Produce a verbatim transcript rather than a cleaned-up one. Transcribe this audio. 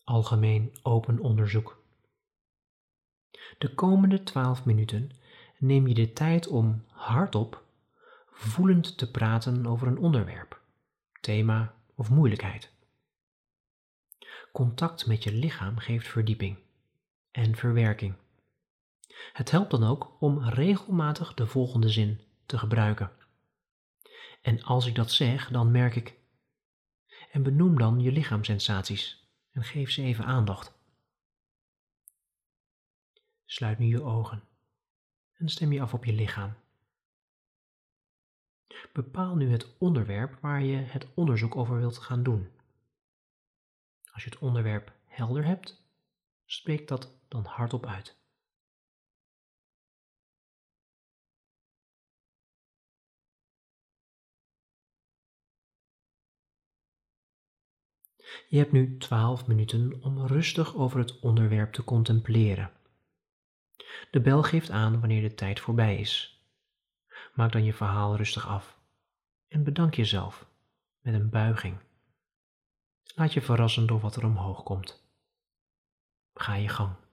algemeen open onderzoek. De komende twaalf minuten neem je de tijd om hardop, voelend te praten over een onderwerp, thema of moeilijkheid. Contact met je lichaam geeft verdieping en verwerking. Het helpt dan ook om regelmatig de volgende zin te gebruiken. En als ik dat zeg, dan merk ik. En benoem dan je lichaamssensaties en geef ze even aandacht. Sluit nu je ogen en stem je af op je lichaam. Bepaal nu het onderwerp waar je het onderzoek over wilt gaan doen. Als je het onderwerp helder hebt, spreek dat dan hardop uit. Je hebt nu twaalf minuten om rustig over het onderwerp te contempleren. De bel geeft aan wanneer de tijd voorbij is. Maak dan je verhaal rustig af en bedank jezelf met een buiging. Laat je verrassen door wat er omhoog komt. Ga je gang.